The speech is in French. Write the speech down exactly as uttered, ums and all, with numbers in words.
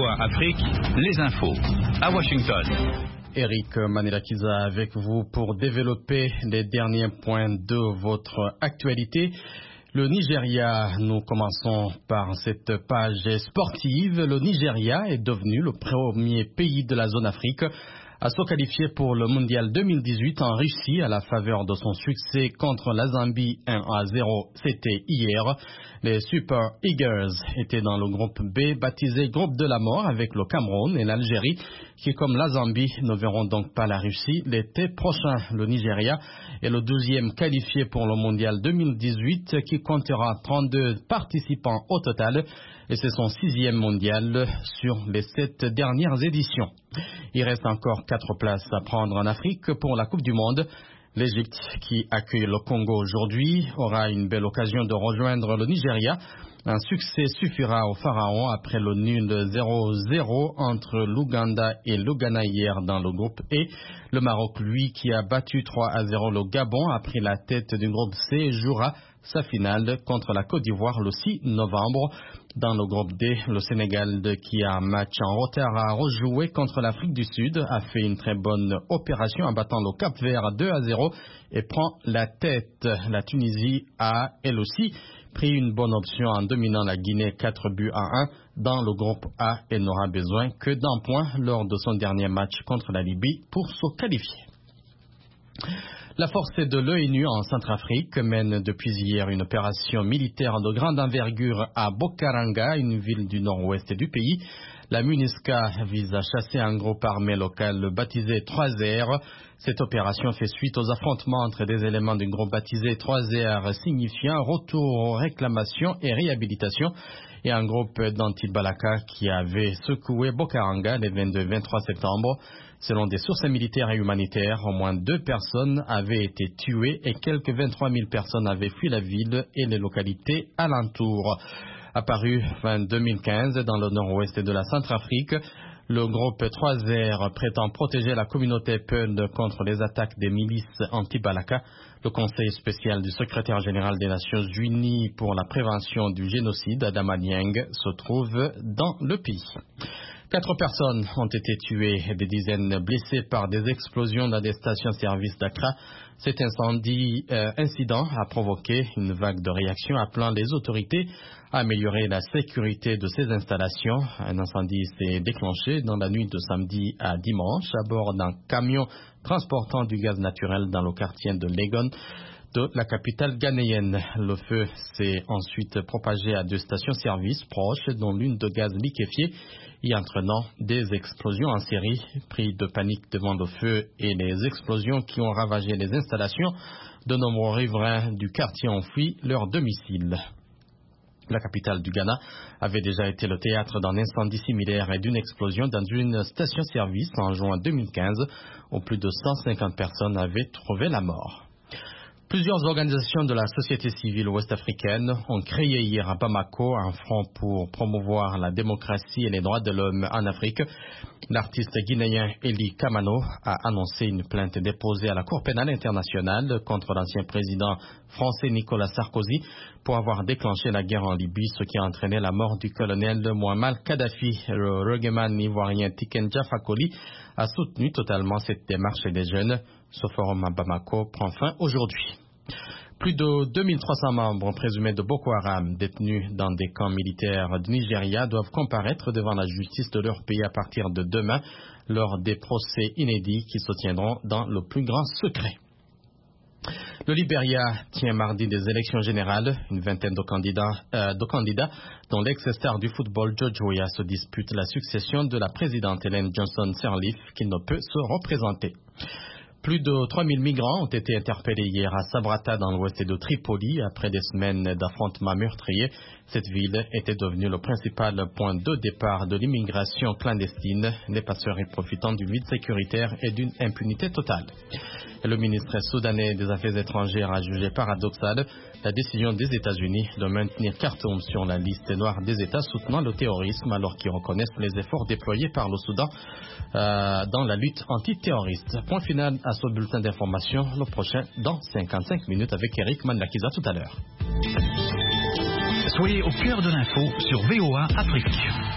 V O A Afrique, les infos à Washington. Eric Manelakiza avec vous pour développer les derniers points de votre actualité. Le Nigeria, nous commençons par cette page sportive. Le Nigeria est devenu le premier pays de la zone Afrique à se qualifier pour le mondial deux mille dix-huit en Russie à la faveur de son succès contre la Zambie un à zéro. C'était hier. Les Super Eagles étaient dans le groupe B, baptisé groupe de la mort, avec le Cameroun et l'Algérie, qui, comme la Zambie, ne verront donc pas la Russie l'été prochain. Le Nigeria est le douzième qualifié pour le mondial deux mille dix-huit, qui comptera trente-deux participants au total, et c'est son sixième mondial sur les sept dernières éditions. Il reste encore quatre places à prendre en Afrique pour la Coupe du Monde. L'Égypte, qui accueille le Congo aujourd'hui, aura une belle occasion de rejoindre le Nigeria. Un succès suffira au Pharaon après le nul zéro zéro entre l'Ouganda et le Ghana hier dans le groupe E. Le Maroc, lui, qui a battu trois à zéro le Gabon, a pris la tête du groupe C et jouera sa finale contre la Côte d'Ivoire le six novembre. Dans le groupe D, le Sénégal, qui a un match en retard à rejouer contre l'Afrique du Sud, a fait une très bonne opération en battant le Cap-Vert deux à zéro et prend la tête. La Tunisie a, elle aussi, pris une bonne option en dominant la Guinée quatre buts à un. Dans le groupe A, elle n'aura besoin que d'un point lors de son dernier match contre la Libye pour se qualifier. La force de l'ONU en Centrafrique mène depuis hier une opération militaire de grande envergure à Bokaranga, une ville du nord-ouest du pays. La MINUSCA vise à chasser un groupe armé local baptisé trois R. Cette opération fait suite aux affrontements entre des éléments du groupe baptisé trois R, signifiant retour aux réclamations et réhabilitation, et un groupe d'anti-Balaka qui avait secoué Bokaranga les vingt-deux et vingt-trois septembre. Selon des sources militaires et humanitaires, au moins deux personnes avaient été tuées et quelques vingt-trois mille personnes avaient fui la ville et les localités alentours. Apparu fin deux mille quinze dans le nord-ouest de la Centrafrique, le groupe trois R prétend protéger la communauté Peul contre les attaques des milices anti-Balaka. Le Conseil spécial du secrétaire général des Nations Unies pour la prévention du génocide, Adama Dieng, se trouve dans le pays. Quatre personnes ont été tuées et des dizaines blessées par des explosions dans des stations-service d'Accra. Cet incendie, euh, incident a provoqué une vague de réactions appelant les autorités à améliorer la sécurité de ces installations. Un incendie s'est déclenché dans la nuit de samedi à dimanche à bord d'un camion transportant du gaz naturel dans le quartier de Legon de la capitale ghanéenne. Le feu s'est ensuite propagé à deux stations-service proches, dont l'une de gaz liquéfié, y entraînant des explosions en série. Pris de panique devant le feu et les explosions qui ont ravagé les installations, de nombreux riverains du quartier ont fui leur domicile. La capitale du Ghana avait déjà été le théâtre d'un incendie similaire et d'une explosion dans une station-service en juin deux mille quinze, où plus de cent cinquante personnes avaient trouvé la mort. Plusieurs organisations de la société civile ouest-africaine ont créé hier à Bamako un front pour promouvoir la démocratie et les droits de l'homme en Afrique. L'artiste guinéen Eli Kamano a annoncé une plainte déposée à la Cour pénale internationale contre l'ancien président français Nicolas Sarkozy pour avoir déclenché la guerre en Libye, ce qui a entraîné la mort du colonel Muammar Kadhafi. Le rugbyman ivoirien Tiken Jah Fakoly a soutenu totalement cette démarche des jeunes. Ce forum à Bamako prend fin aujourd'hui. Plus de deux mille trois cents membres présumés de Boko Haram détenus dans des camps militaires du Nigeria doivent comparaître devant la justice de leur pays à partir de demain lors des procès inédits qui se tiendront dans le plus grand secret. Le Libéria tient mardi des élections générales. Une vingtaine de candidats, euh, de candidats dont l'ex-star du football George Weah se dispute la succession de la présidente Ellen Johnson Sirleaf qui ne peut se représenter. Plus de trois mille migrants ont été interpellés hier à Sabrata dans l'ouest de Tripoli après des semaines d'affrontements meurtriers. Cette ville était devenue le principal point de départ de l'immigration clandestine, les passeurs y profitant du vide sécuritaire et d'une impunité totale. Le ministre soudanais des Affaires étrangères a jugé paradoxale la décision des États-Unis de maintenir Khartoum sur la liste noire des États soutenant le terrorisme alors qu'ils reconnaissent les efforts déployés par le Soudan euh, dans la lutte antiterroriste. Point final à ce bulletin d'information, le prochain dans cinquante-cinq minutes avec Eric Manelakiza tout à l'heure. Soyez au cœur de l'info sur V O A Afrique.